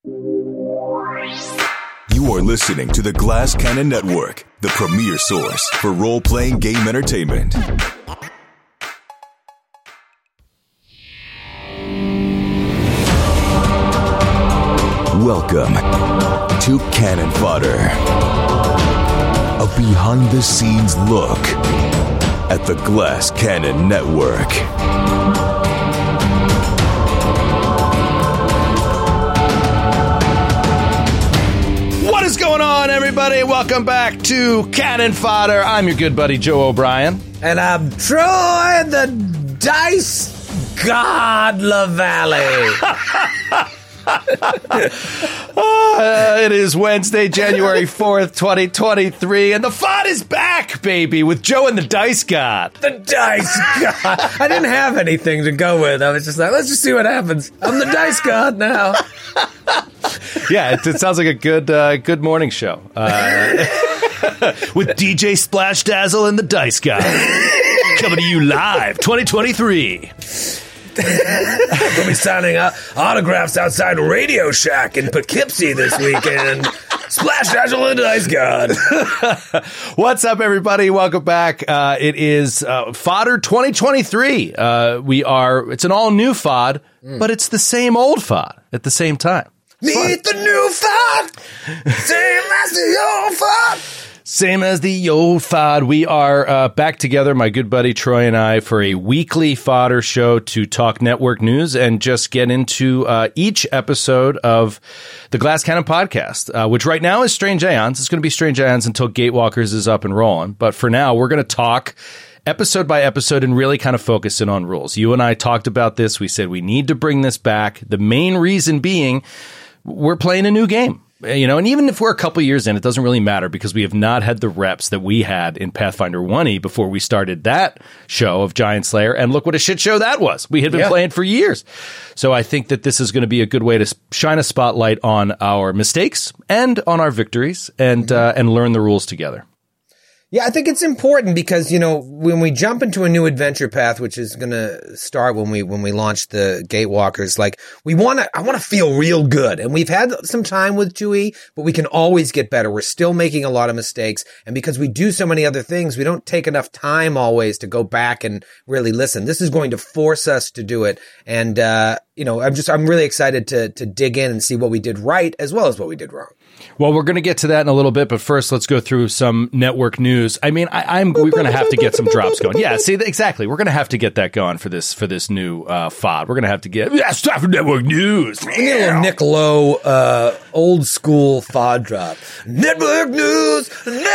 You are listening to the Glass Cannon Network, the premier source for role-playing game entertainment. Welcome to Cannon Fodder, a behind-the-scenes look at the Glass Cannon Network. What is going on, everybody? Welcome back to Cannon Fodder. I'm your good buddy, Joe O'Brien. And I'm Troy the Dice God LaValle. It is Wednesday, January 4th, 2023, and the fun is back, baby, with Joe and the Dice God. The Dice God. I didn't have anything to go with. I was just like, let's just see what happens. I'm the Dice God now. Yeah, it sounds like a good morning show. With DJ Splash Dazzle and the Dice God. Coming to you live, 2023. We'll be signing autographs outside Radio Shack in Poughkeepsie this weekend. Splash Dazzle and Dice God. What's up, everybody? Welcome back. It is Fodder 2023. It's an all-new FOD, but it's the same old FOD at the same time. Meet the new FOD, same as the old FOD. Same as the old FOD. We are back together, my good buddy Troy and I, for a weekly fodder show to talk network news and just get into each episode of the Glass Cannon podcast, which right now is Strange Aeons. It's going to be Strange Aeons until Gatewalkers is up and rolling. But for now, we're going to talk episode by episode and really kind of focus in on rules. You and I talked about this. We said we need to bring this back. The main reason being we're playing a new game. You know, and even if we're a couple years in, it doesn't really matter because we have not had the reps that we had in Pathfinder 1E before we started that show of Giant Slayer. And look what a shit show that was. We had been playing for years. So I think that this is going to be a good way to shine a spotlight on our mistakes and on our victories and learn the rules together. Yeah, I think it's important because, you know, when we jump into a new adventure path, which is going to start when we launch the Gatewalkers, like I want to feel real good. And we've had some time with 2E, but we can always get better. We're still making a lot of mistakes. And because we do so many other things, we don't take enough time always to go back and really listen. This is going to force us to do it. And, you know, I'm really excited to dig in and see what we did right as well as what we did wrong. Well, we're going to get to that in a little bit, but first, let's go through some network news. I mean, we're going to have to get some drops going. Yeah, see, exactly. We're going to have to get that going for this new FOD. We're going to have to get it's time for network news. We need a little Nick Lowe, old school FOD drop. Network news.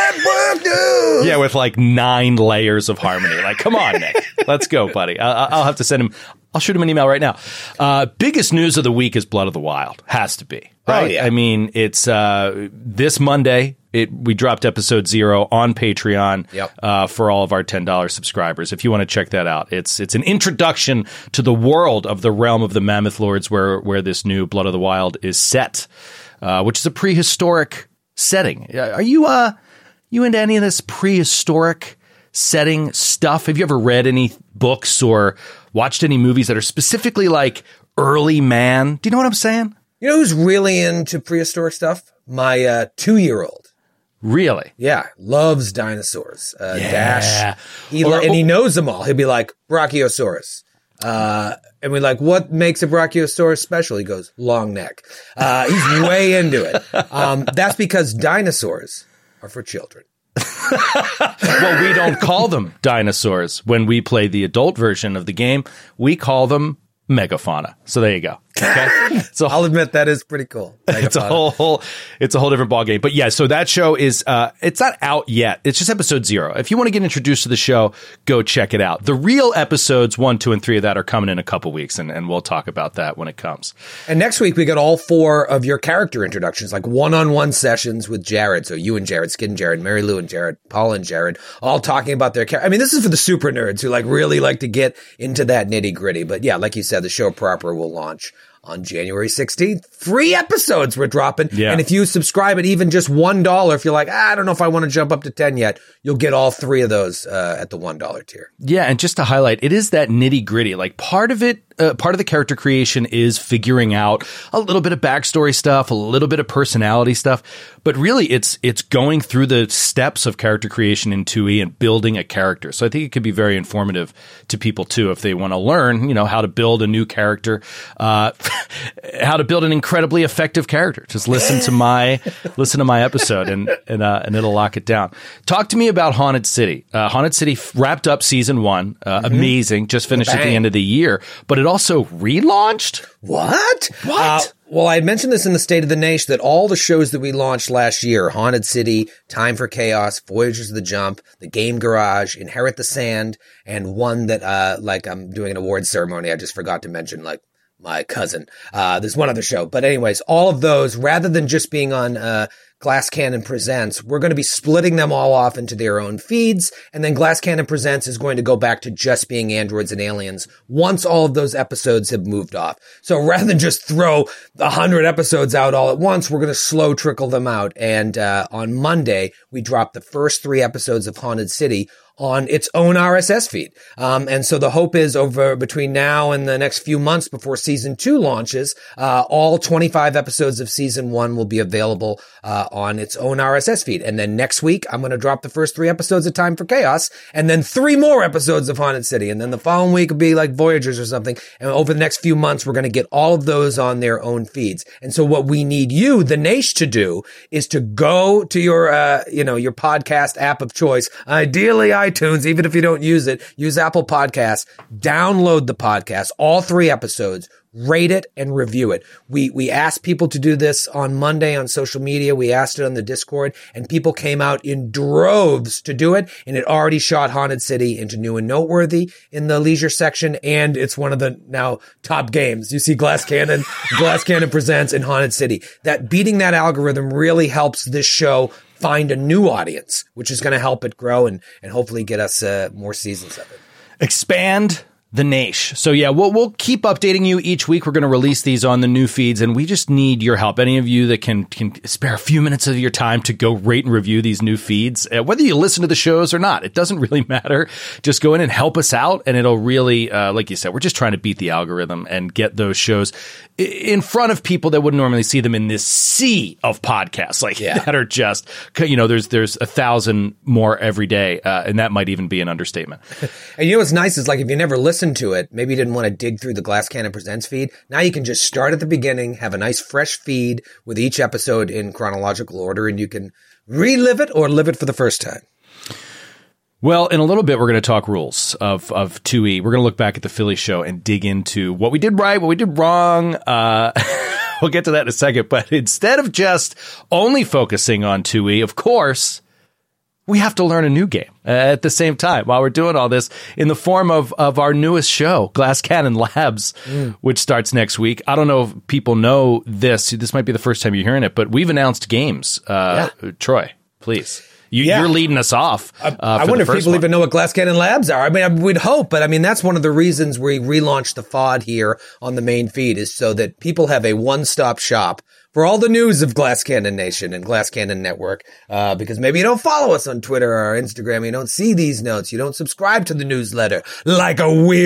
Yeah, with like 9 layers of harmony. Like, come on, Nick, let's go, buddy. I'll have to send him. I'll shoot him an email right now. Biggest news of the week is Blood of the Wild. Has to be. Right? Oh, yeah. I mean, it's this Monday. We dropped episode 0 on Patreon for all of our $10 subscribers. If you want to check that out, it's an introduction to the world of the realm of the Mammoth Lords, where this new Blood of the Wild is set, which is a prehistoric setting. Are you into any of this prehistoric setting stuff? Have you ever read any books or watched any movies that are specifically like early man? Do you know what I'm saying? You know who's really into prehistoric stuff? My 2-year-old. Really? Yeah. Loves dinosaurs. Dash. And he knows them all. He'll be like, Brachiosaurus. And we're like, what makes a Brachiosaurus special? He goes, long neck. He's way into it. That's because dinosaurs are for children. Well, we don't call them dinosaurs when we play the adult version of the game. We call them megafauna. So there you go. Okay, so I'll admit that is pretty cool. It's a whole different ball game. But yeah, so that show is it's not out yet. It's just episode 0. If you want to get introduced to the show, go check it out. The real episodes 1, 2, and 3 of that are coming in a couple weeks, and we'll talk about that when it comes. And next week we got all 4 of your character introductions, like one-on-one sessions with Jared. So you and Jared, Skid and Jared, Mary Lou and Jared, Paul and Jared, all talking about their character. I mean, this is for the super nerds who like really like to get into that nitty-gritty. But yeah, like you said, the show proper will launch on January 16th. Free episodes we're dropping. Yeah. And if you subscribe at even just $1, if you're like, I don't know if I want to jump up to 10 yet, you'll get all 3 of those at the $1 tier. Yeah, and just to highlight, it is that nitty gritty. Like part of it, part of the character creation is figuring out a little bit of backstory stuff, a little bit of personality stuff, but really it's going through the steps of character creation in 2E and building a character. So I think it could be very informative to people too if they want to learn, how to build a new character, how to build an incredibly effective character. Just listen to my episode and it'll lock it down. Talk to me about Haunted City. Haunted City wrapped up season 1, amazing, just finished at the end of the year, but it also relaunched. What? Well, I had mentioned this in the State of the Nation that all the shows that we launched last year, Haunted City, Time for Chaos, Voyagers of the Jump, The Game Garage, Inherit the Sand, and one that, I'm doing an awards ceremony. I just forgot to mention, my cousin. There's one other show. But anyways, all of those, rather than just being on, Glass Cannon Presents, we're going to be splitting them all off into their own feeds, and then Glass Cannon Presents is going to go back to just being Androids and Aliens once all of those episodes have moved off. So rather than just throw 100 episodes out all at once, we're going to slow trickle them out. And on Monday, we dropped the first 3 episodes of Haunted City on its own RSS feed. And so the hope is over between now and the next few months before season 2 launches, all 25 episodes of season 1 will be available on its own RSS feed. And then next week, I'm going to drop the first 3 episodes of Time for Chaos and then 3 more episodes of Haunted City. And then the following week will be like Voyagers or something. And over the next few months, we're going to get all of those on their own feeds. And so what we need you, the Nation, to do is to go to your, your podcast app of choice, ideally iTunes, even if you don't use it, use Apple Podcasts, download the podcast, all 3 episodes, rate it and review it. We asked people to do this on Monday on social media. We asked it on the Discord, and people came out in droves to do it. And it already shot Haunted City into new and noteworthy in the leisure section. And it's one of the now top games. You see Glass Cannon Presents and Haunted City. That beating that algorithm really helps this show find a new audience, which is going to help it grow and hopefully get us more seasons of it. Expand the Nation. So yeah, we'll keep updating you each week. We're going to release these on the new feeds, and we just need your help. Any of you that can spare a few minutes of your time to go rate and review these new feeds, whether you listen to the shows or not, it doesn't really matter. Just go in and help us out, and it'll really, like you said, we're just trying to beat the algorithm and get those shows in front of people that wouldn't normally see them in this sea of podcasts that are just, there's 1,000 more every day, and that might even be an understatement. And what's nice is if you never listened to it, maybe you didn't want to dig through the Glass Cannon Presents feed. Now you can just start at the beginning, have a nice fresh feed with each episode in chronological order, and you can relive it or live it for the first time. Well, in a little bit, we're going to talk rules of 2E. We're going to look back at the Philly show and dig into what we did right, what we did wrong. We'll get to that in a second. But instead of just only focusing on 2E, of course, we have to learn a new game at the same time while we're doing all this in the form of our newest show, Glass Cannon Labs, which starts next week. I don't know if people know this. This might be the first time you're hearing it, but we've announced games. Troy, please. You're leading us off. I wonder if people even know what Glass Cannon Labs are. I mean, I would hope, but that's one of the reasons we relaunched the FOD here on the main feed is so that people have a one-stop shop for all the news of Glass Cannon Nation and Glass Cannon Network, because maybe you don't follow us on Twitter or Instagram, you don't see these notes, you don't subscribe to the newsletter like a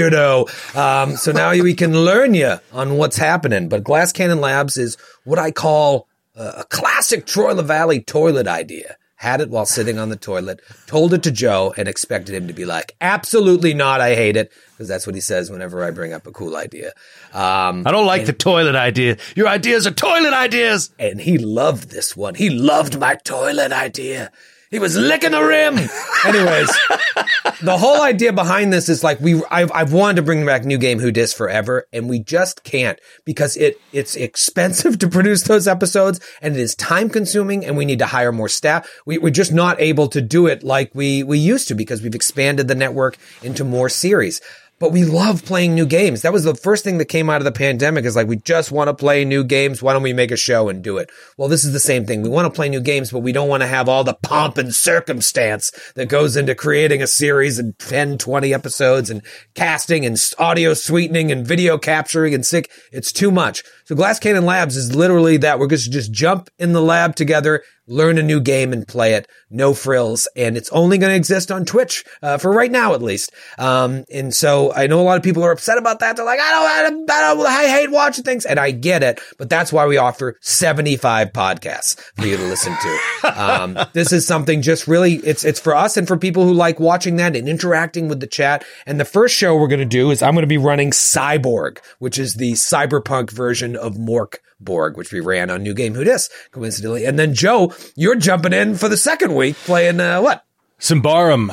weirdo. So now we can learn you on what's happening. But Glass Cannon Labs is what I call a classic Troy LaValle toilet idea. Had it while sitting on the toilet, told it to Joe, and expected him to be like, absolutely not, I hate it, because that's what he says whenever I bring up a cool idea. I don't like the toilet idea. Your ideas are toilet ideas! And he loved this one. He loved my toilet idea. He was licking the rim. Anyways, the whole idea behind this is I've wanted to bring back New Game Who Dis forever, and we just can't because it's expensive to produce those episodes, and it is time consuming, and we need to hire more staff. We're just not able to do it like we used to because we've expanded the network into more series. But we love playing new games. That was the first thing that came out of the pandemic is we just want to play new games. Why don't we make a show and do it? Well, this is the same thing. We want to play new games, but we don't want to have all the pomp and circumstance that goes into creating a series and 10, 20 episodes and casting and audio sweetening and video capturing and It's too much. So Glass Cannon Labs is literally that. We're going to just jump in the lab together, learn a new game and play it, no frills, and it's only going to exist on Twitch for right now, at least. And so I know a lot of people are upset about that. They're like, I hate watching things, and I get it, but that's why we offer 75 podcasts for you to listen to. This is something just really, it's for us and for people who like watching that and interacting with the chat. And the first show we're going to do is I'm going to be running Cyborg, which is the cyberpunk version of Morkborg, which we ran on New Game Who Dis, coincidentally. And then Joe, you're jumping in for the second week playing what? Symbaroum.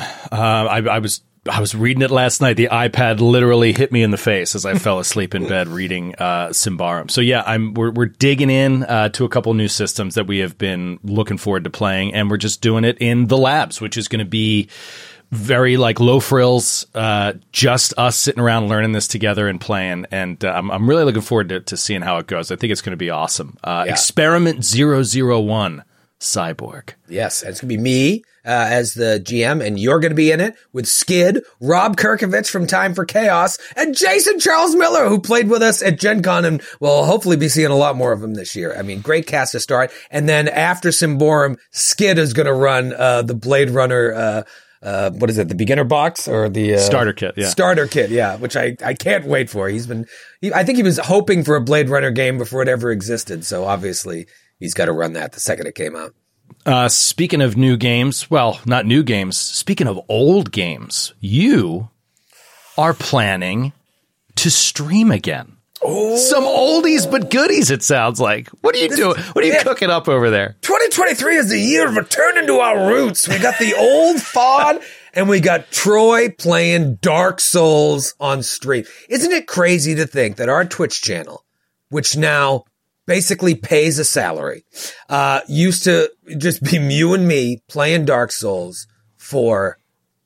I was reading it last night. The iPad literally hit me in the face as I fell asleep in bed reading Symbaroum. So yeah, we're digging in to a couple new systems that we have been looking forward to playing, and we're just doing it in the labs, which is going to be very like low frills, just us sitting around learning this together and playing. And I'm really looking forward to seeing how it goes. I think it's going to be awesome. Experiment 001 Cyborg. Yes, it's going to be me as the GM, and you're going to be in it with Skid, Rob Kirkovich from Time for Chaos, and Jason Charles Miller, who played with us at Gen Con, and we'll hopefully be seeing a lot more of him this year. I mean, great cast to start. And then after Symbaroum, Skid is going to run the Blade Runner what is it, the beginner box or the starter kit? Yeah, starter kit. Yeah, which I can't wait for. I think he was hoping for a Blade Runner game before it ever existed. So obviously he's got to run that the second it came out. Speaking of new games, well, not new games. Speaking of old games, you are planning to stream again. Oh. Some oldies but goodies, it sounds like. What are you doing? What are you cooking up over there? 2023 is the year of returning to our roots. We got the old FOD, and we got Troy playing Dark Souls on stream. Isn't it crazy to think that our Twitch channel, which now basically pays a salary, used to just be you and me playing Dark Souls for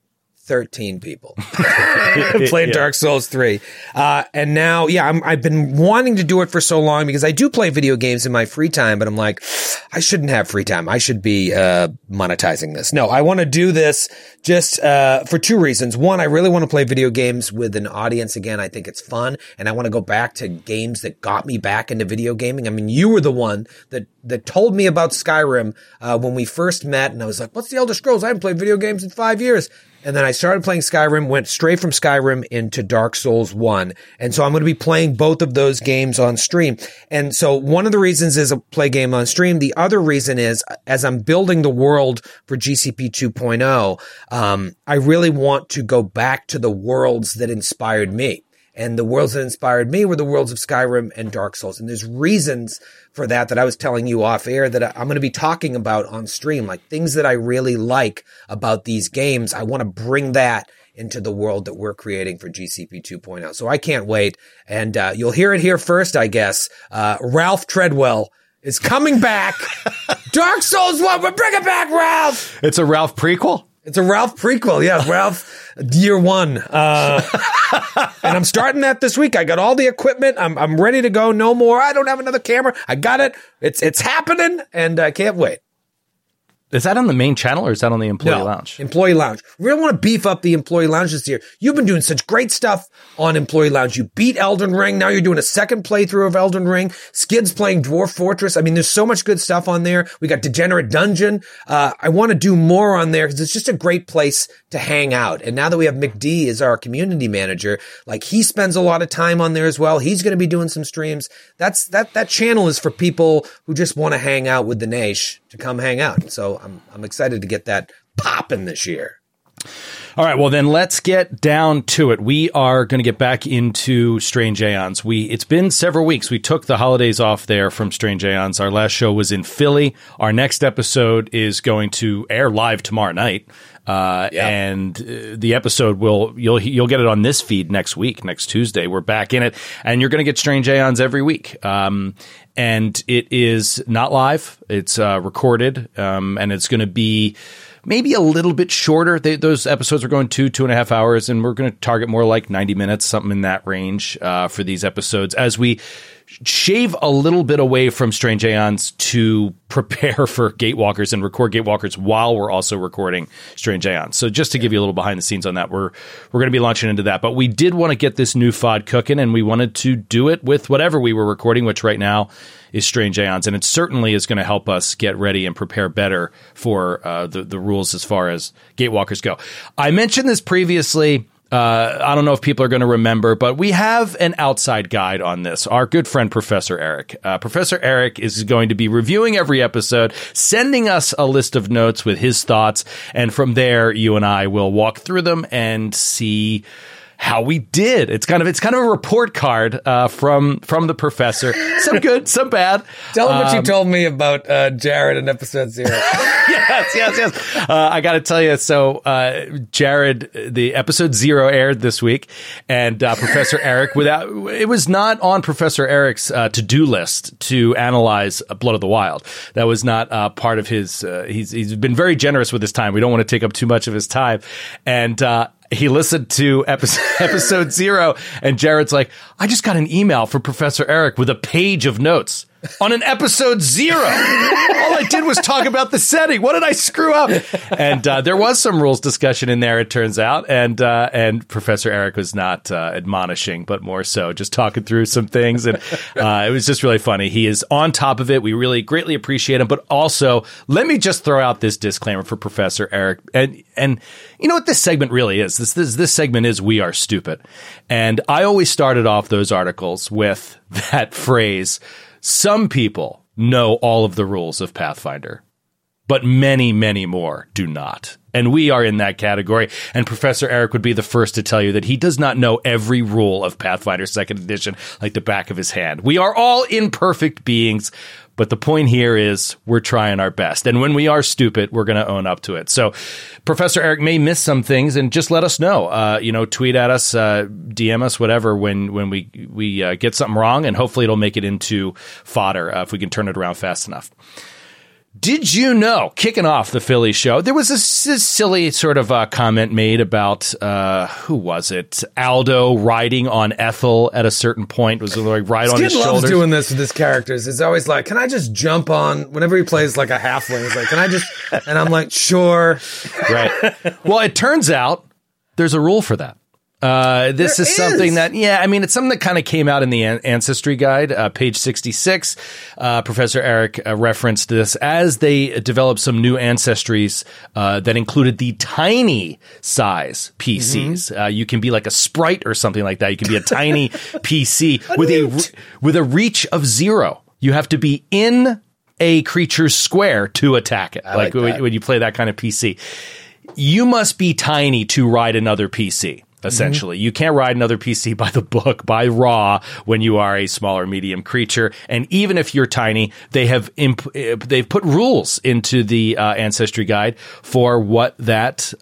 13 people playing Dark Souls 3. And now, I've been wanting to do it for so long because I do play video games in my free time, but I'm like, I shouldn't have free time. I should be monetizing this. No, I want to do this just for two reasons. One, I really want to play video games with an audience again. I think it's fun, and I want to go back to games that got me back into video gaming. I mean, you were the one that told me about Skyrim when we first met, and I was like, what's the Elder Scrolls? I haven't played video games in 5 years. And then I started playing Skyrim, went straight from Skyrim into Dark Souls 1. And so I'm going to be playing both of those games on stream. And so one of the reasons is a play game on stream. The other reason is, as I'm building the world for GCP 2.0, I really want to go back to the worlds that inspired me. And the worlds that inspired me were the worlds of Skyrim and Dark Souls. And there's reasons for that I was telling you off air that I'm going to be talking about on stream, like things that I really like about these games. I want to bring that into the world that we're creating for GCP 2.0. So I can't wait. And you'll hear it here first, I guess. Ralph Treadwell is coming back. Dark Souls 1, but bring it back, Ralph. It's a Ralph prequel? It's a Ralph prequel. Yeah, Ralph year one. And I'm starting that this week. I got all the equipment. I'm ready to go. No more. I don't have another camera. I got it. It's happening, and I can't wait. Is that on the main channel or is that on the Employee Lounge? Employee Lounge. We really want to beef up the Employee Lounge this year. You've been doing such great stuff on Employee Lounge. You beat Elden Ring. Now you're doing a second playthrough of Elden Ring. Skid's playing Dwarf Fortress. I mean, there's so much good stuff on there. We got Degenerate Dungeon. I want to do more on there because it's just a great place to hang out. And now that we have McD as our community manager, like he spends a lot of time on there as well. He's going to be doing some streams. That channel is for people who just want to hang out with the Naish to come hang out. So I'm excited to get that popping this year. All right, well then let's get down to it. We are going to get back into Strange Aeons. It's been several weeks. We took the holidays off there from Strange Aeons. Our last show was in Philly. Our next episode is going to air live tomorrow night. And the episode you'll get it on this feed next week, next Tuesday. We're back in it, and you're going to get Strange Aeons every week. And it is not live. It's recorded, and it's going to be maybe a little bit shorter. Those episodes are going 2.5 hours, and we're going to target more like 90 minutes, something in that range for these episodes as we shave a little bit away from Strange Aeons to prepare for Gatewalkers and record Gatewalkers while we're also recording Strange Aeons. So just to give you a little behind the scenes on that, we're going to be launching into that. But we did want to get this new FOD cooking, and we wanted to do it with whatever we were recording, which right now is Strange Aeons. And it certainly is going to help us get ready and prepare better for the rules as far as Gatewalkers go. I mentioned this previously. I don't know if people are going to remember, but we have an outside guide on this. Our good friend, Professor Eric. Professor Eric is going to be reviewing every episode, sending us a list of notes with his thoughts. And from there, you and I will walk through them and see how we did. It's kind of a report card from the professor. Some good, some bad. Tell him what you told me about Jared in episode 0. Yes. I got to tell you. So Jared, the episode 0 aired this week, and Professor Eric, it was not on Professor Eric's to-do list to analyze Blood of the Wild. That was not part of his. He's been very generous with his time. We don't want to take up too much of his time, and he listened to episode 0, and Jared's like, I just got an email from Professor Eric with a page of notes on an episode 0. All I did was talk about the setting. What did I screw up? And there was some rules discussion in there, it turns out. And Professor Eric was not admonishing, but more so just talking through some things. And it was just really funny. He is on top of it. We really greatly appreciate him. But also, let me just throw out this disclaimer for Professor Eric. And you know what this segment really is? This segment is We Are Stupid. And I always started off those articles with that phrase, some people know all of the rules of Pathfinder, but many, many more do not. And we are in that category. And Professor Eric would be the first to tell you that he does not know every rule of Pathfinder 2nd Edition like the back of his hand. We are all imperfect beings. But the point here is we're trying our best. And when we are stupid, we're going to own up to it. So Professor Eric may miss some things, and just let us know. Tweet at us, DM us, whatever, when we get something wrong, and hopefully it'll make it into fodder if we can turn it around fast enough. Did you know, kicking off the Philly show, there was this silly sort of comment made about, who was it? Aldo riding on Ethel at a certain point. Was like right on his shoulders. Skid loves doing this with his characters. It's always like, can I just jump on, whenever he plays like a halfling, he's like, can I just, and I'm like, sure. Right. Well, it turns out there's a rule for that. This is something that, it's something that kind of came out in the Ancestry Guide, page 66. Professor Eric referenced this as they developed some new ancestries that included the tiny size PCs. Mm-hmm. You can be like a sprite or something like that. You can be a tiny PC with a reach of 0. You have to be in a creature's square to attack it. Like when you play that kind of PC. You must be tiny to ride another PC. Essentially, you can't ride another PC by the book, by raw, when you are a small or medium creature. And even if you're tiny, they've put rules into the Ancestry Guide for what that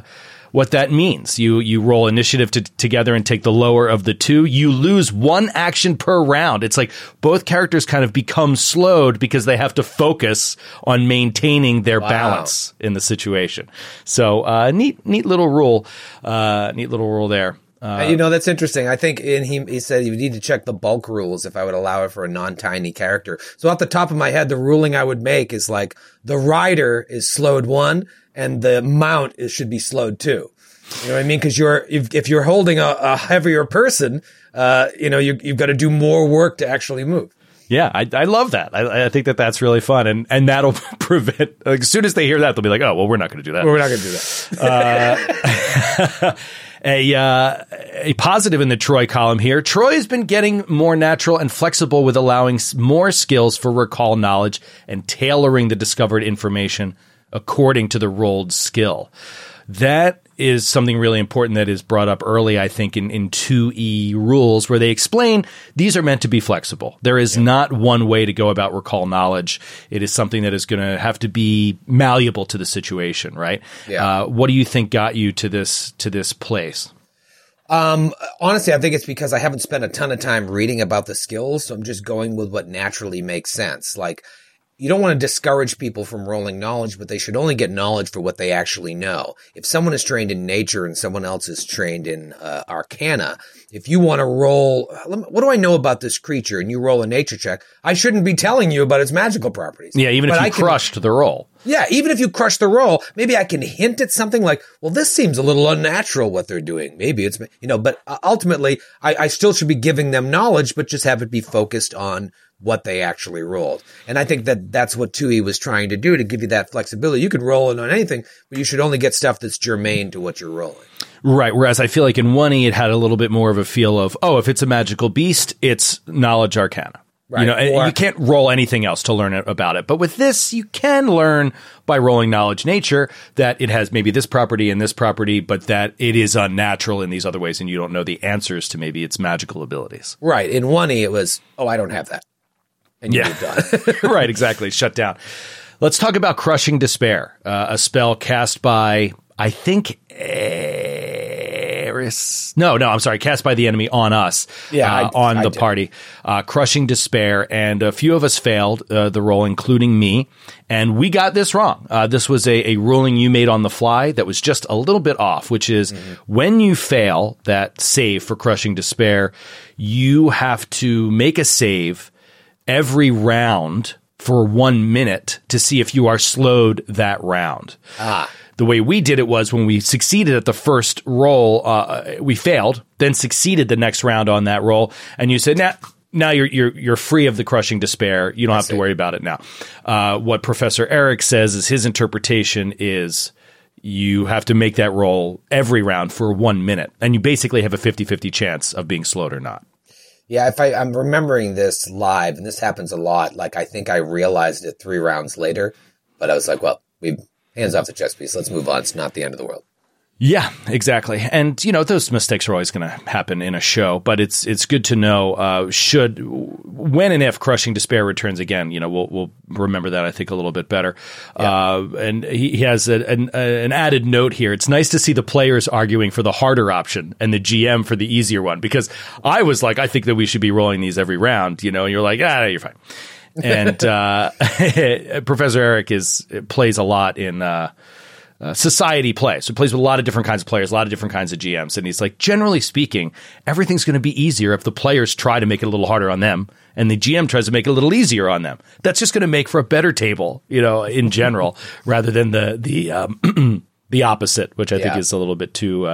means. You roll initiative together and take the lower of the two. You lose 1 action per round. It's like both characters kind of become slowed because they have to focus on maintaining their balance in the situation. So neat little rule. Neat little rule there. That's interesting. I think he said you need to check the bulk rules if I would allow it for a non-tiny character. So off the top of my head, the ruling I would make is like the rider is slowed 1 and the mount should be slowed 2. You know what I mean? Because if you're holding a heavier person, you've got to do more work to actually move. Yeah, I love that. I think that's really fun, and that'll prevent. Like, as soon as they hear that, they'll be like, "Oh, well, we're not going to do that. Well, we're not going to do that." A positive in the Troy column here. Troy has been getting more natural and flexible with allowing more skills for recall knowledge and tailoring the discovered information according to the rolled skill. That is something really important that is brought up early, I think, in 2E rules, where they explain these are meant to be flexible. There is not one way to go about recall knowledge. It is something that is going to have to be malleable to the situation, right? Yeah. What do you think got you to this place? Honestly, I think it's because I haven't spent a ton of time reading about the skills, so I'm just going with what naturally makes sense. Like, you don't want to discourage people from rolling knowledge, but they should only get knowledge for what they actually know. If someone is trained in nature and someone else is trained in arcana, if you want to roll, what do I know about this creature? And you roll a nature check, I shouldn't be telling you about its magical proproperties. Yeah, even if you crushed the roll. Yeah, even if you crush the roll, maybe I can hint at something like, well, this seems a little unnatural what they're doing. Maybe it's, but ultimately, I still should be giving them knowledge, but just have it be focused on what they actually rolled. And I think that's what 2E was trying to do, to give you that flexibility. You can roll it on anything, but you should only get stuff that's germane to what you're rolling. Right. Whereas I feel like in 1E, it had a little bit more of a feel of, if it's a magical beast, it's knowledge arcana. Right. You can't roll anything else to learn about it. But with this, you can learn by rolling knowledge nature that it has maybe this property and this property, but that it is unnatural in these other ways, and you don't know the answers to maybe its magical abilities. Right. In 1E, it was, I don't have that. And you moved on. Right, exactly. Shut down. Let's talk about Crushing Despair, a spell cast by, I think, Eris. No, I'm sorry. Cast by the enemy on us, on the party. Crushing Despair, and a few of us failed the roll, including me, and we got this wrong. This was a ruling you made on the fly that was just a little bit off, which is when you fail that save for Crushing Despair, you have to make a save every round for 1 minute to see if you are slowed that round. The way we did it was when we succeeded at the first roll, we failed, then succeeded the next round on that roll, and you said, now you're free of the Crushing Despair. You don't have to worry about it now. What Professor Eric says is his interpretation is you have to make that roll every round for 1 minute, and you basically have a 50-50 chance of being slowed or not. Yeah, I'm remembering this live, and this happens a lot. Like, I think I realized it 3 rounds later, but I was like, well, hands off the chess piece. Let's move on. It's not the end of the world. Yeah, exactly. And, those mistakes are always going to happen in a show, but it's good to know, when and if Crushing Despair returns again, we'll remember that, I think, a little bit better. Yeah. And he has an added note here. It's nice to see the players arguing for the harder option and the GM for the easier one, because I was like, I think that we should be rolling these every round, and you're like, you're fine. And Professor Eric plays a lot in society play. So he plays with a lot of different kinds of players, a lot of different kinds of GMs. And he's like, generally speaking, everything's going to be easier if the players try to make it a little harder on them and the GM tries to make it a little easier on them. That's just going to make for a better table, in general, rather than the opposite, which I think is a little bit too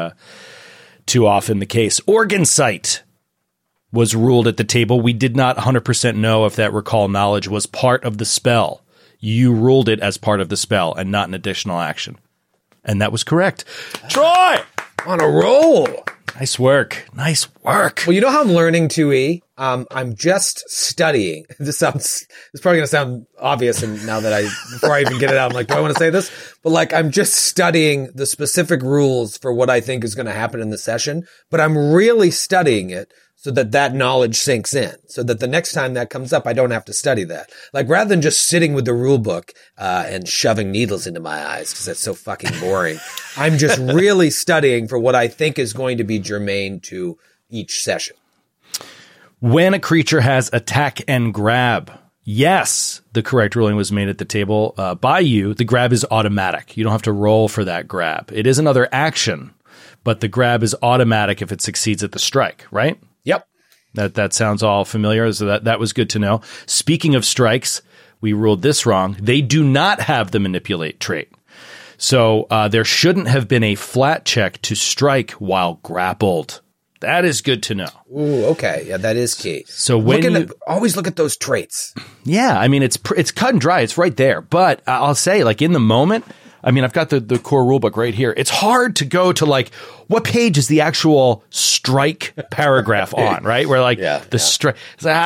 often the case. Organ Sight was ruled at the table. We did not 100% know if that recall knowledge was part of the spell. You ruled it as part of the spell and not an additional action. And that was correct. Troy! On a roll. Nice work. Well, you know how I'm learning 2E? I'm just studying. It's probably going to sound obvious, and before I even get it out, I'm like, do I want to say this? But I'm just studying the specific rules for what I think is going to happen in the session, but I'm really studying it so that knowledge sinks in, so that the next time that comes up, I don't have to study that. Rather than just sitting with the rule book and shoving needles into my eyes, because that's so fucking boring, I'm just really studying for what I think is going to be germane to each session. When a creature has attack and grab, yes, the correct ruling was made at the table by you. The grab is automatic. You don't have to roll for that grab. It is another action, but the grab is automatic if it succeeds at the strike, right? Yep. That sounds all familiar, so that was good to know. Speaking of strikes, we ruled this wrong. They do not have the manipulate trait. So there shouldn't have been a flat check to strike while grappled. That is good to know. Ooh, okay. Yeah, that is key. So always look at those traits. Yeah, I mean, it's cut and dry. It's right there. But I'll say, in the moment, I mean, I've got the core rulebook right here. It's hard to go to what page is the actual strike paragraph on, right? Where strike,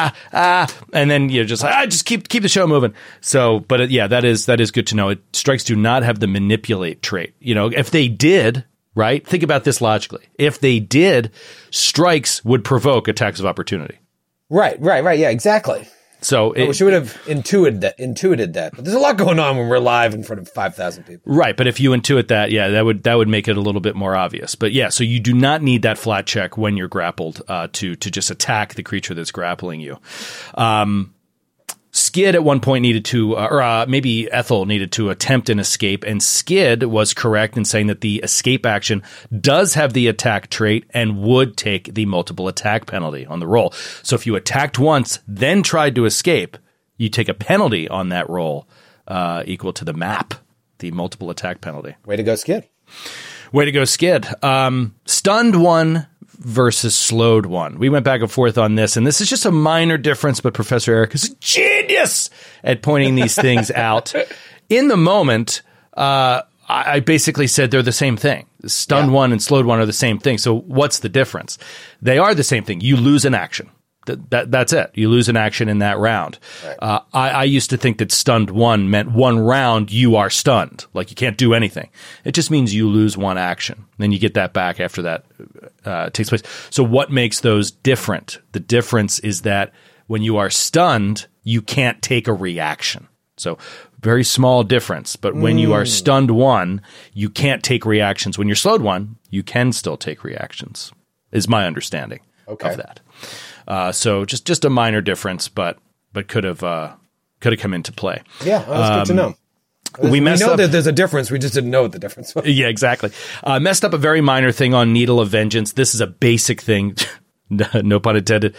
and then you just keep the show moving. So, but that is good to know. Strikes do not have the manipulate trait. If they did, right? Think about this logically. If they did, strikes would provoke attacks of opportunity. Right. Yeah, exactly. So we should have intuited that. But there's a lot going on when we're live in front of 5,000 people. Right, but if you intuit that, that would make it a little bit more obvious. But so you do not need that flat check when you're grappled to just attack the creature that's grappling you. Skid at one point needed to, or maybe Ethel needed to attempt an escape, and Skid was correct in saying that the escape action does have the attack trait and would take the multiple attack penalty on the roll. So if you attacked once, then tried to escape, you take a penalty on that roll equal to the map, the multiple attack penalty. Way to go, Skid. Way to go, Skid. Stunned one versus slowed one. We went back and forth on this, and this is just a minor difference, but Professor Eric is a genius at pointing these things out. In the moment, I basically said they're the same thing. Stunned one and slowed one are the same thing. So what's the difference? They are the same thing. You lose an action. That's it. You lose an action in that round. Right. I used to think that stunned one meant one round you are stunned. Like you can't do anything. It just means you lose one action. Then you get that back after that takes place. So what makes those different? The difference is that when you are stunned, you can't take a reaction. So very small difference. But when you are stunned one, you can't take reactions. When you're slowed one, you can still take reactions, is my understanding of that. So just a minor difference, but could have come into play. Yeah, that's good to know. We know that there's a difference. We just didn't know what the difference was. Yeah, exactly. Messed up a very minor thing on Needle of Vengeance. This is a basic thing. No pun intended.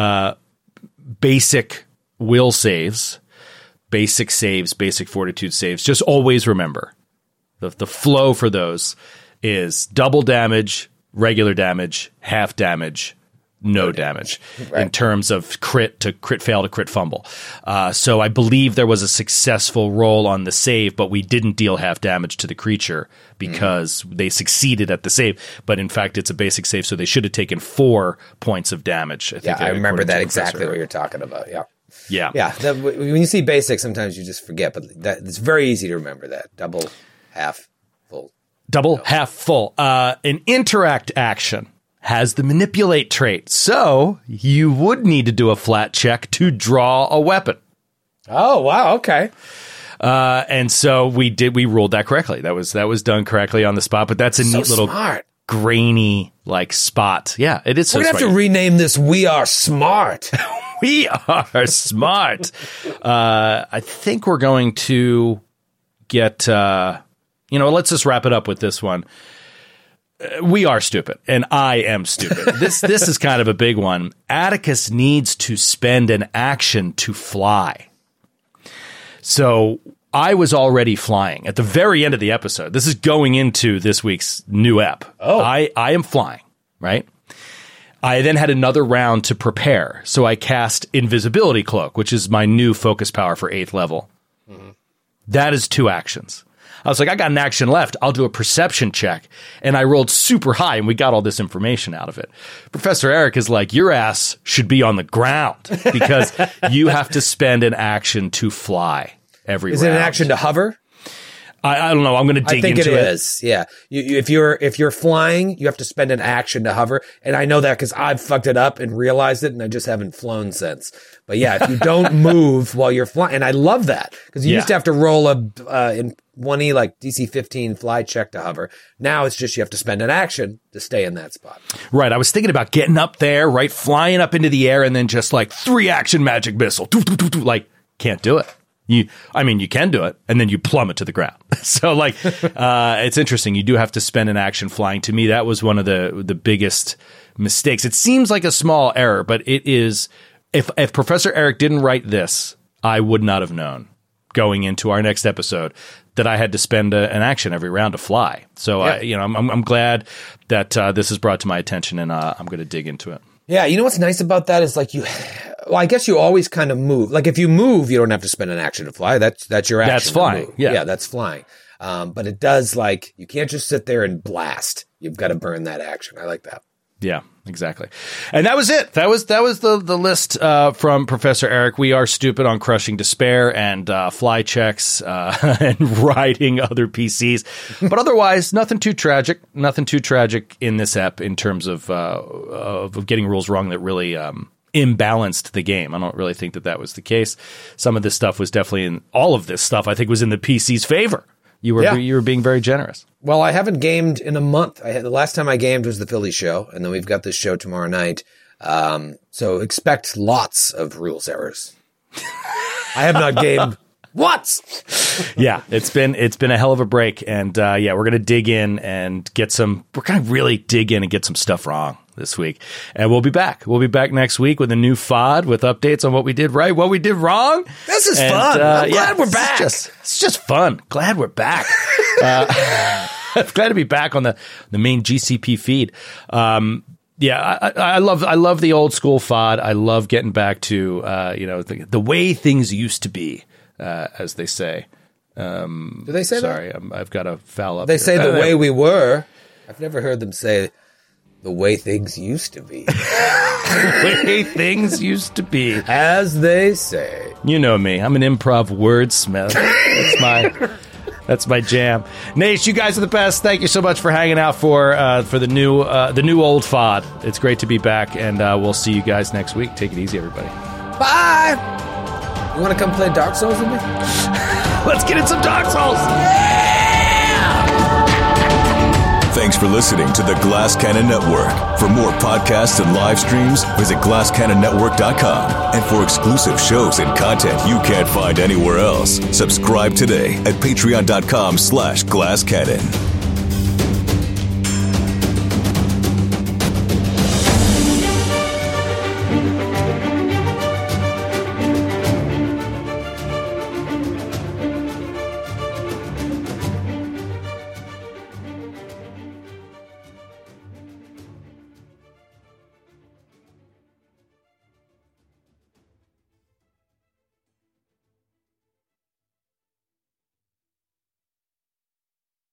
Basic will saves, basic saves, basic fortitude saves. Just always remember the flow for those is double damage, regular damage, half damage, no damage in terms of crit to crit fail to crit fumble. So I believe there was a successful roll on the save, but we didn't deal half damage to the creature because they succeeded at the save. But in fact, it's a basic save, so they should have taken 4 points of damage. I remember that exactly what you're talking about. Yeah. When you see basic, sometimes you just forget, but it's very easy to remember that. Double, half, full. Double, half, full. An interact action has the manipulate trait, so you would need to do a flat check to draw a weapon. Oh, wow, okay. And so we ruled that correctly. That was done correctly on the spot, but that's a neat little grainy like spot. Yeah, it is so smart. We're going to have to rename this We Are Smart. We are smart. I think we're going to get, let's just wrap it up with this one. We are stupid, and I am stupid. This is kind of a big one. Atticus needs to spend an action to fly. So I was already flying at the very end of the episode. This is going into this week's new ep. Oh. I am flying, right? I then had another round to prepare. So I cast Invisibility Cloak, which is my new focus power for 8th level. Mm-hmm. That is 2 actions. I was like, I got an action left. I'll do a perception check. And I rolled super high, and we got all this information out of it. Professor Eric is like, your ass should be on the ground because you have to spend an action to fly every round. Is it an action to hover? I don't know. I'm going to dig into it. I think it is. Yeah. If you're flying, you have to spend an action to hover. And I know that because I've fucked it up and realized it, and I just haven't flown since. But yeah, if you don't move while you're flying, and I love that because you used to have to roll in 1E like DC 15 fly check to hover. Now it's just you have to spend an action to stay in that spot. Right. I was thinking about getting up there, right, flying up into the air, and then just like 3 action magic missile. Like, can't do it. You can do it, and then you plummet to the ground. So, it's interesting. You do have to spend an action flying. To me, that was one of the biggest mistakes. It seems like a small error, but it is. If Professor Eric didn't write this, I would not have known going into our next episode that I had to spend an action every round to fly. So, I'm glad that this is brought to my attention, and I'm going to dig into it. Yeah, you know what's nice about that is I guess you always kind of move. Like if you move, you don't have to spend an action to fly. That's your action. That's flying. Yeah, that's flying. But it does you can't just sit there and blast. You've got to burn that action. I like that. Yeah, exactly. And that was it. That was the list from Professor Eric. We are stupid on crushing despair and fly checks and riding other PCs. But otherwise, nothing too tragic. Nothing too tragic in this ep in terms of getting rules wrong that really imbalanced the game. I don't really think that was the case. Some of this stuff was definitely all of this stuff I think was in the PC's favor. You were being very generous. Well, I haven't gamed in a month. The last time I gamed was the Philly show, and then we've got this show tomorrow night. So expect lots of rules errors. I have not gamed once. Yeah, it's been a hell of a break, and we're gonna dig in and we're gonna really dig in and get some stuff wrong this week, and we'll be back. We'll be back next week with a new FOD with updates on what we did right, what we did wrong. This is fun. I'm glad we're back. It's just fun. Glad we're back. Glad to be back on the main GCP feed. I love the old school FOD. I love getting back to the way things used to be. As they say. Do they say sorry, that? I've got a foul up. They say the way we were. I've never heard them say the way things used to be. The way things used to be. As they say. You know me. I'm an improv wordsmith. That's my jam. Nash, you guys are the best. Thank you so much for hanging out for the new old FOD. It's great to be back, and we'll see you guys next week. Take it easy, everybody. Bye! You want to come play Dark Souls with me? Let's get in some Dark Souls! Thanks for listening to the Glass Cannon Network. For more podcasts and live streams, visit glasscannonnetwork.com. And for exclusive shows and content you can't find anywhere else, subscribe today at patreon.com/glasscannon.